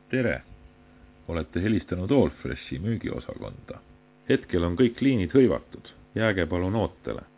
tere! Olete helistanud Allfreshi müügiosakonda. Hetkel on kõik liinid hõivatud. Jääge palun ootele.